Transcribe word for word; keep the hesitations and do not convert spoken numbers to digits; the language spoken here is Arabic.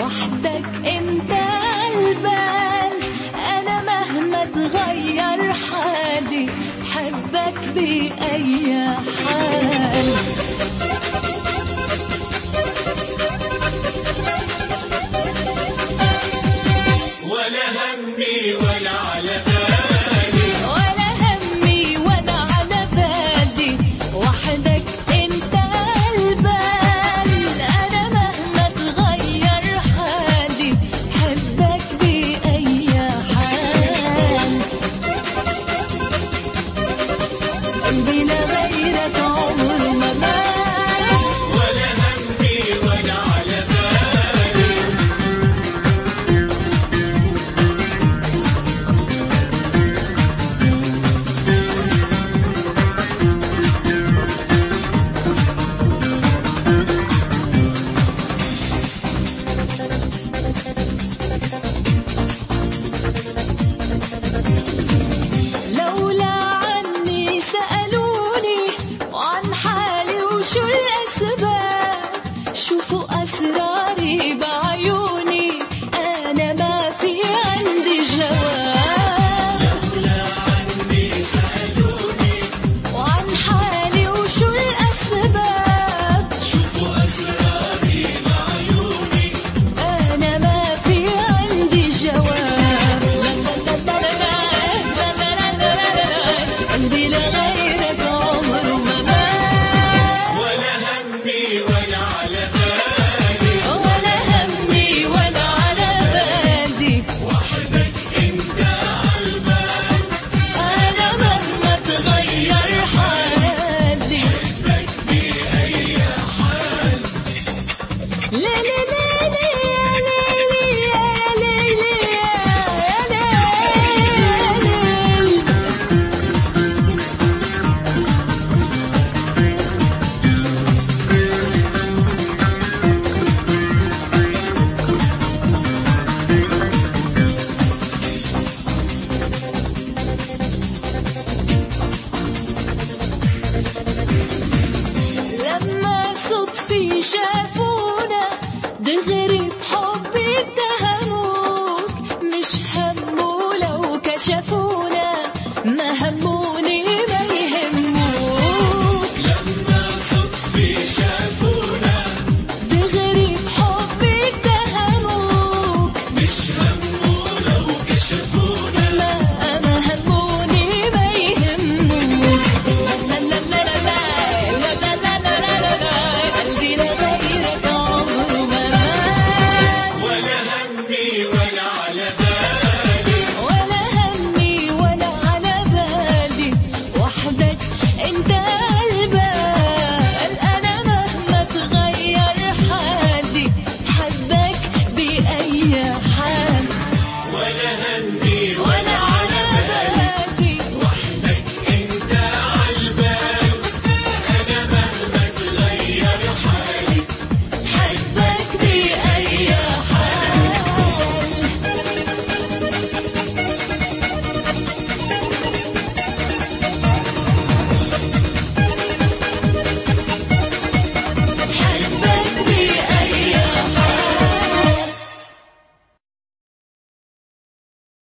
وحدك انت البال، انا مهما تغير حالي بحبك بأي حال. ولا همي ولا على بالي، ولا همي ولا على بالي، وحدك انت البال، انا مهما تغير حالي بحبك بأي حال. قلبي لغيرك عمره ما مال، ولا همي ولا على بالي. لولا عني سألوني وعن حالي وشو الأسباب، شوفوا أسراري بعيوني أنا ما في عندي جواب. لولا عني سألوني وعن حالي وشو الأسباب، شوفوا أسراري بعيوني أنا ما في عندي جواب. لا لا لا لا لا لا لا لا لا لا، قلبي لغيرك عمره ما مال. ولا همي ولا على بالي، ولا همي ولا على بالي، وحدك انت عالبال، أنا مهما تغير حالي بحبك بأي حال. ليلي ليلي يا ليلي يا ليلي يا ليلي. لما صدفي شاف